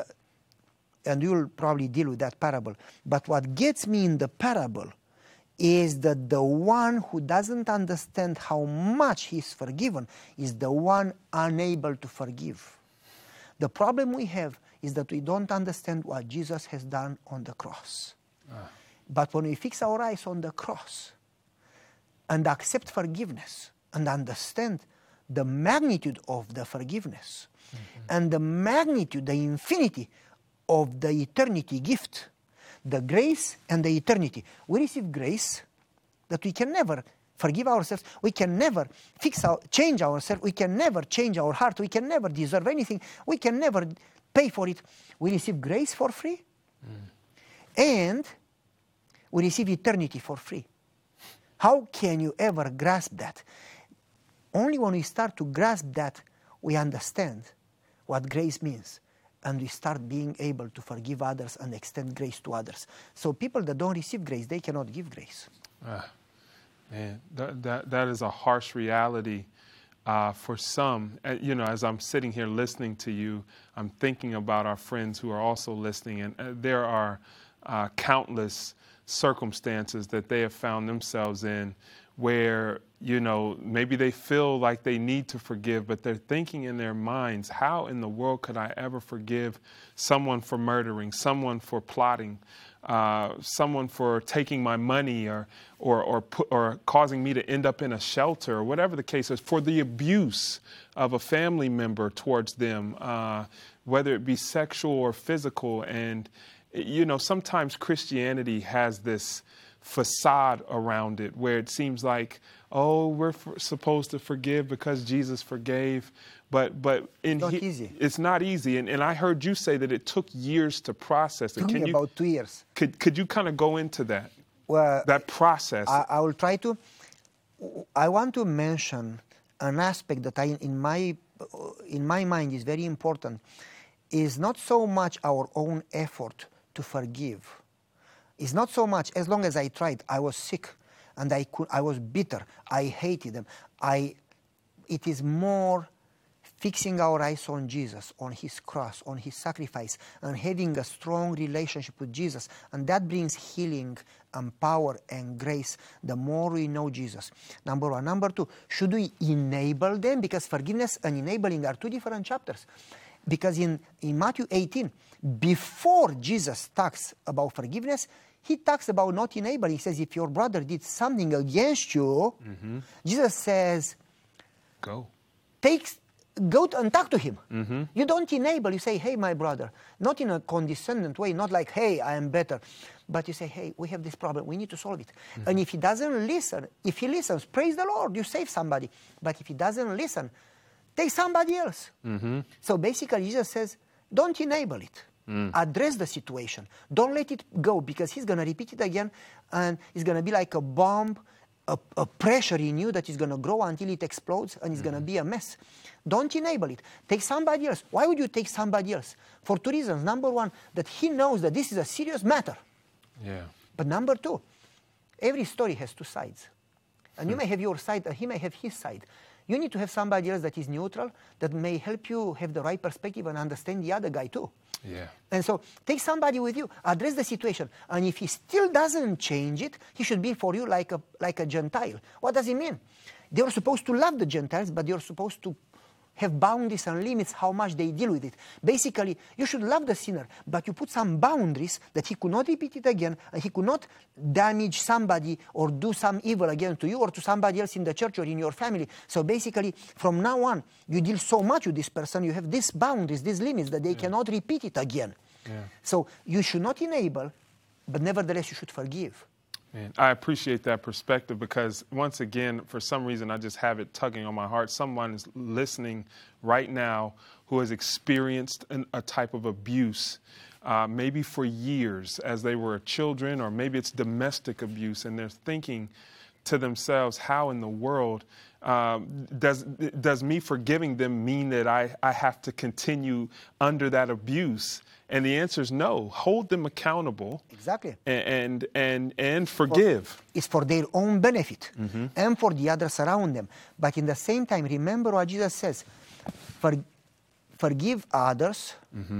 and you'll probably deal with that parable. But what gets me in the parable is that the one who doesn't understand how much he's forgiven is the one unable to forgive. The problem we have is that we don't understand what Jesus has done on the cross. But when we fix our eyes on the cross and accept forgiveness and understand the magnitude of the forgiveness and the magnitude, the infinity of the eternity gift, the grace and the eternity. We receive grace that we can never forgive ourselves. We can never change ourselves. We can never change our heart. We can never deserve anything. We can never pay for it. We receive grace for free. And we receive eternity for free. How can you ever grasp that? Only when we start to grasp that, we understand what grace means. And we start being able to forgive others and extend grace to others. So people that don't receive grace, they cannot give grace. Man, that is a harsh reality for some. As I'm sitting here listening to you, I'm thinking about our friends who are also listening, and there are countless circumstances that they have found themselves in where, maybe they feel like they need to forgive, but they're thinking in their minds, how in the world could I ever forgive someone for murdering, someone for plotting, someone for taking my money or causing me to end up in a shelter, or whatever the case is, for the abuse of a family member towards them, whether it be sexual or physical. And, sometimes Christianity has this facade around it where it seems like, we're supposed to forgive because Jesus forgave, but it's not easy. And I heard you say that it took years to process it. About 2 years. Could you kind of go into that? Well, that process. I will try to. I want to mention an aspect that in my mind is very important. Is not so much our own effort to forgive. It's not so much, as long as I tried, I was sick and I was bitter, I hated them. It is more fixing our eyes on Jesus, on his cross, on his sacrifice, and having a strong relationship with Jesus. And that brings healing and power and grace the more we know Jesus. Number one. Number two, should we enable them? Because forgiveness and enabling are two different chapters. Because in Matthew 18, before Jesus talks about forgiveness, he talks about not enabling. He says, if your brother did something against you, Jesus says, go and talk to him. You don't enable. You say, hey, my brother. Not in a condescending way, not like, hey, I am better. But you say, hey, we have this problem. We need to solve it. And if he doesn't listen, if he listens, praise the Lord, you save somebody. But if he doesn't listen, take somebody else. So basically, Jesus says, don't enable it. Address the situation. Don't let it go, because he's going to repeat it again, and it's going to be like a bomb, a pressure in you that is going to grow until it explodes, and it's going to be a mess. Don't enable it. Take somebody else. Why would you take somebody else? For two reasons. Number one, that he knows that this is a serious matter. Yeah. But number two, every story has two sides. And you may have your side, and he may have his side. You need to have somebody else that is neutral, that may help you have the right perspective and understand the other guy too. Yeah. And so take somebody with you, address the situation, and if he still doesn't change it, he should be for you like a Gentile. What does it mean? They were supposed to love the Gentiles, but they were supposed to have boundaries and limits how much they deal with it. Basically, you should love the sinner, but you put some boundaries that he could not repeat it again, and he could not damage somebody or do some evil again to you or to somebody else in the church or in your family. So basically, from now on, you deal so much with this person, you have these boundaries, these limits that they cannot repeat it again. So you should not enable, but nevertheless you should forgive. Man, I appreciate that perspective because, once again, for some reason, I just have it tugging on my heart. Someone is listening right now who has experienced a type of abuse, maybe for years as they were children, or maybe it's domestic abuse, and they're thinking to themselves, how in the world does me forgiving them mean that I have to continue under that abuse? And the answer is no. Hold them accountable. Exactly. And forgive. It's for their own benefit and for the others around them. But in the same time, remember what Jesus says. Forgive others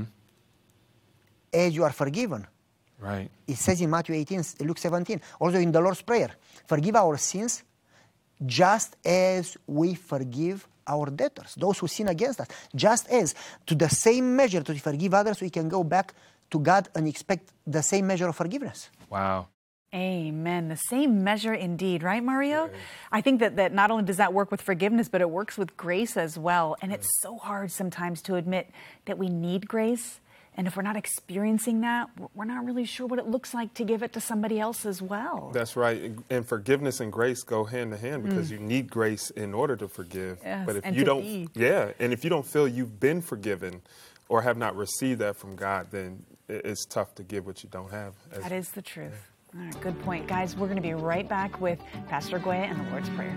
as you are forgiven. Right. It says in Matthew 18, Luke 17, also in the Lord's Prayer, forgive our sins just as we forgive our debtors, those who sin against us. Just as, to the same measure to forgive others, we can go back to God and expect the same measure of forgiveness. Wow. Amen. The same measure indeed, right, Mario? Yeah. I think that not only does that work with forgiveness, but it works with grace as well. And it's so hard sometimes to admit that we need grace. And if we're not experiencing that, we're not really sure what it looks like to give it to somebody else as well. That's right. And forgiveness and grace go hand to hand because you need grace in order to forgive. Yes, but if and you don't, be. and if you don't feel you've been forgiven or have not received that from God, then it's tough to give what you don't have. That is the truth. All right, good point. Guys, we're going to be right back with Pastor Goya and the Lord's Prayer.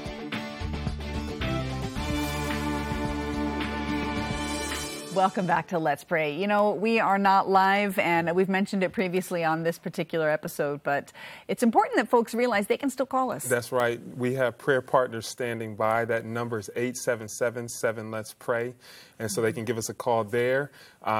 Welcome back to Let's Pray. You know, we are not live, and we've mentioned it previously on this particular episode, but it's important that folks realize they can still call us. That's right. We have prayer partners standing by. That number is 877-7-LETS-PRAY, and so they can give us a call there,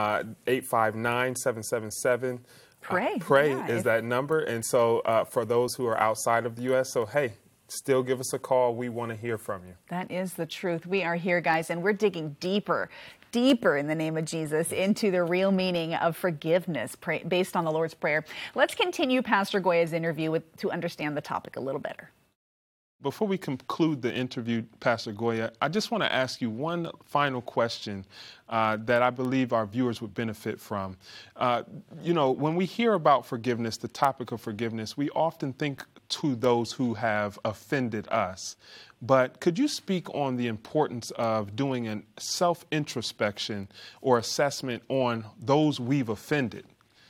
859-777. Pray. Pray Yeah, is that number, and so for those who are outside of the U.S., so hey, still give us a call. We want to hear from you. That is the truth. We are here, guys, and we're digging deeper in the name of Jesus into the real meaning of forgiveness based on the Lord's Prayer. Let's continue Pastor Goya's interview to understand the topic a little better. Before we conclude the interview, Pastor Goya, I just want to ask you one final question that I believe our viewers would benefit from. You know, when we hear about forgiveness, the topic of forgiveness, we often think to those who have offended us. But could you speak on the importance of doing a self-introspection or assessment on those we've offended?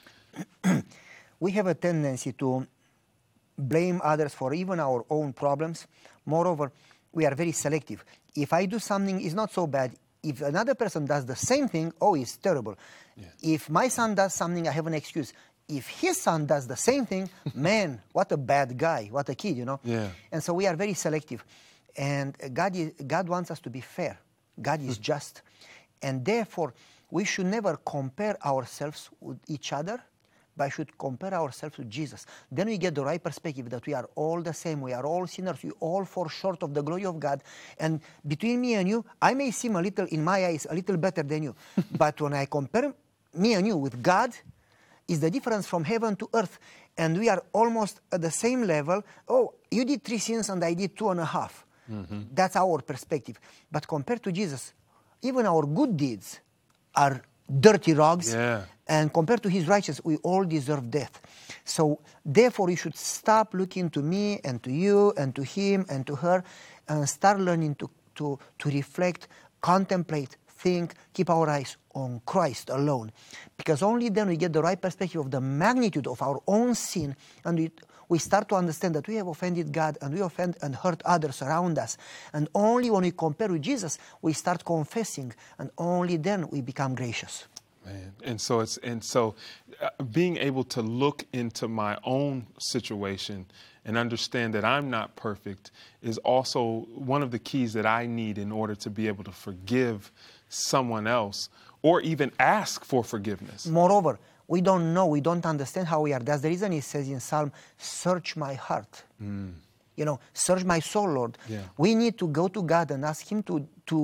We have a tendency to blame others for even our own problems. Moreover, we are very selective. If I do something, it's not so bad. If another person does the same thing, oh, it's terrible. Yeah. If my son does something, I have an excuse. If his son does the same thing, man, what a bad guy, what a kid, you know? Yeah. And so we are very selective. And God wants us to be fair. God is just. And therefore, we should never compare ourselves with each other, but should compare ourselves with Jesus. Then we get the right perspective that we are all the same. We are all sinners. We all fall short of the glory of God. And between me and you, I may seem a little, in my eyes, a little better than you. But when I compare me and you with God, is the difference from heaven to earth. And we are almost at the same level. Oh, you did 3 sins and I did 2.5. That's our perspective. But compared to Jesus, even our good deeds are dirty rags. Yeah. And compared to his righteousness, we all deserve death. So therefore, you should stop looking to me and to you and to him and to her and start learning to reflect, contemplate, think, keep our eyes on Christ alone. Because only then we get the right perspective of the magnitude of our own sin, and we start to understand that we have offended God and we offend and hurt others around us. And only when we compare with Jesus, we start confessing, and only then we become gracious. Man. And so being able to look into my own situation and understand that I'm not perfect is also one of the keys that I need in order to be able to forgive someone else or even ask for forgiveness. Moreover, we don't know, we don't understand how we are. That's the reason it says in Psalm, search my heart. You know, search my soul, Lord. Yeah. We need to go to God and ask him to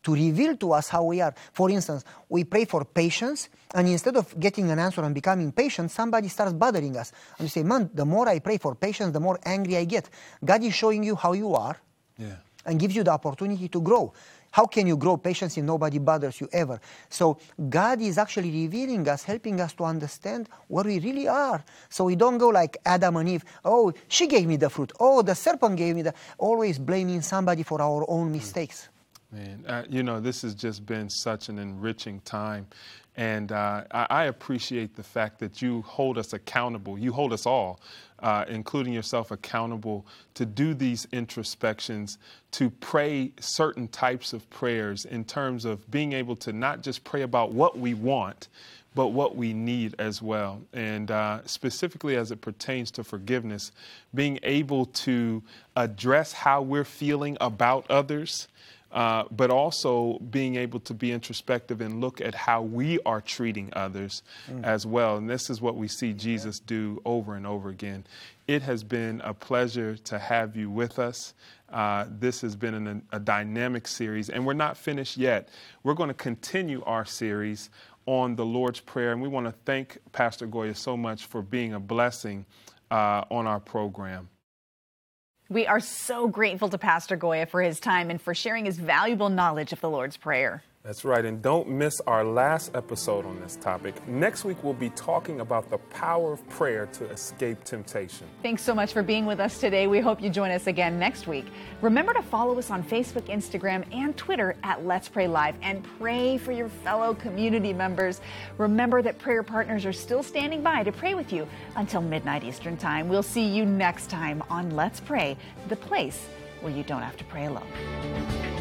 to reveal to us how we are. For instance, we pray for patience, and instead of getting an answer and becoming patient, somebody starts bothering us. And you say, man, the more I pray for patience, the more angry I get. God is showing you how you are and gives you the opportunity to grow. How can you grow patience if nobody bothers you ever? So God is actually revealing us, helping us to understand where we really are. So we don't go like Adam and Eve, oh, she gave me the fruit. Oh, the serpent gave me the... Always blaming somebody for our own mistakes. Man, you know, this has just been such an enriching time. And I appreciate the fact that you hold us accountable. You hold us all, including yourself, accountable to do these introspections, to pray certain types of prayers in terms of being able to not just pray about what we want, but what we need as well. And specifically as it pertains to forgiveness, being able to address how we're feeling about others, but also being able to be introspective and look at how we are treating others as well. And this is what we see Jesus do over and over again. It has been a pleasure to have you with us. This has been a dynamic series, and we're not finished yet. We're going to continue our series on the Lord's Prayer, and we want to thank Pastor Goya so much for being a blessing on our program. We are so grateful to Pastor Goya for his time and for sharing his valuable knowledge of the Lord's Prayer. That's right, and don't miss our last episode on this topic. Next week, we'll be talking about the power of prayer to escape temptation. Thanks so much for being with us today. We hope you join us again next week. Remember to follow us on Facebook, Instagram, and Twitter at Let's Pray Live, and pray for your fellow community members. Remember that prayer partners are still standing by to pray with you until midnight Eastern Time. We'll see you next time on Let's Pray, the place where you don't have to pray alone.